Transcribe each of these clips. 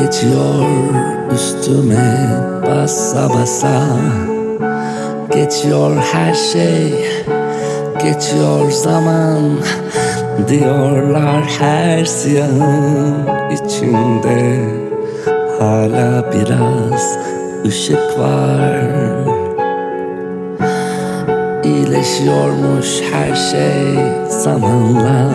Geçiyor üstüme basa basa, geçiyor her şey, geçiyor zaman. Diyorlar her siyahın içinde hala biraz ışık var. İyileşiyormuş her şey zamanla,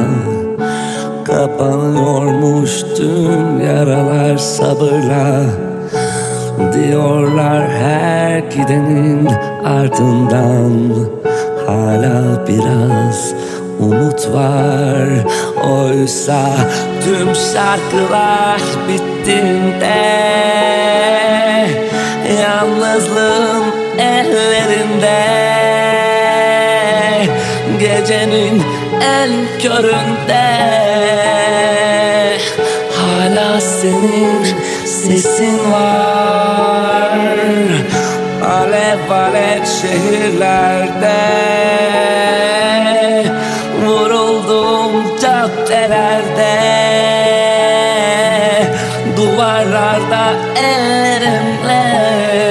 kapanıyormuş tüm yaralar sabırla. Diyorlar her gidenin ardından hala biraz umut var. Oysa tüm şarkılar bittiğinde yalnızlığın ellerinde, gecenin en köründe hala senin sesin var. Alev alev şehirlerde, vuruldum caddelerde, duvarlarda ellerimle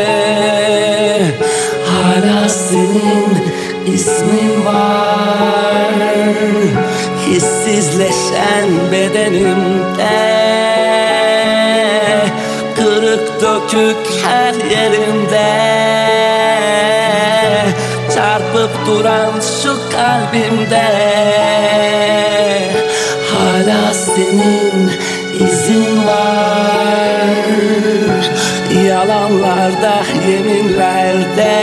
hala senin ismin var. Hissizleşen bedenimde, kırık dökük her yerimde, çarpıp duran şu kalbimde hala senin izin var. Yalanlarda, yeminlerde,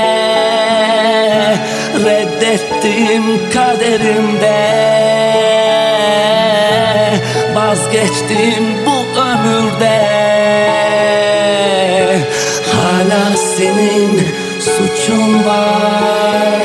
reddettiğim kaderimde, vazgeçtiğim bu ömürde hala senin suçun var.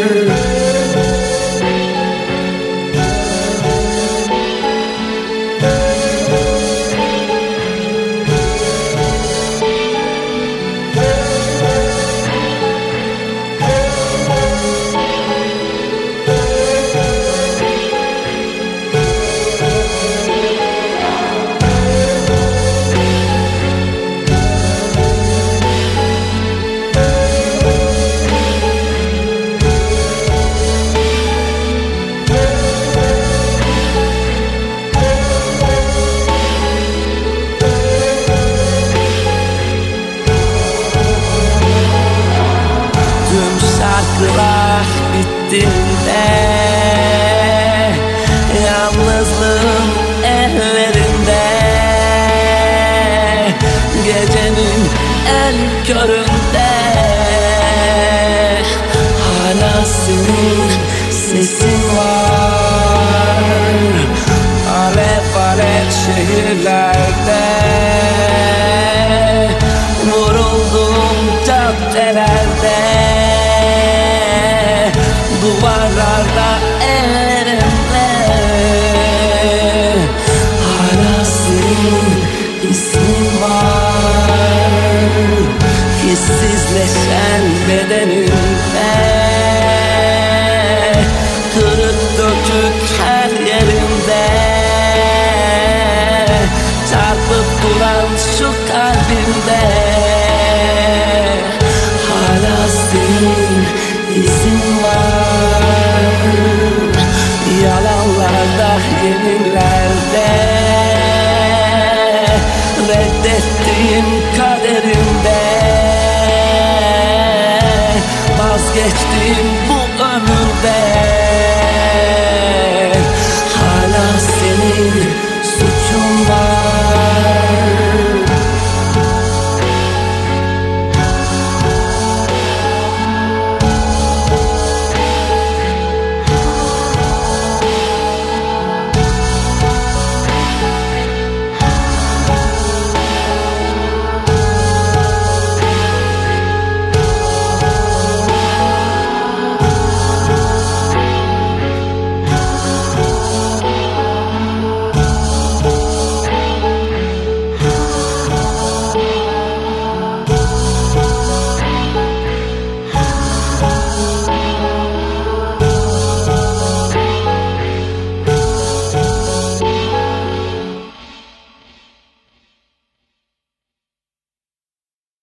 Şarkılar bittiğinde, yalnızlığın ellerinde, gecenin en köründe hala senin sesin var. Alev alev şehirlerde, vuruldum caddelerde, duvarlarda